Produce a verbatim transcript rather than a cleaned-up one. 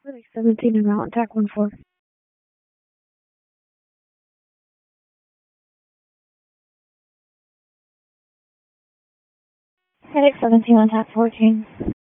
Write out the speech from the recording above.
Headache seventeen and out, attack one four. Headache seventeen, attack fourteen.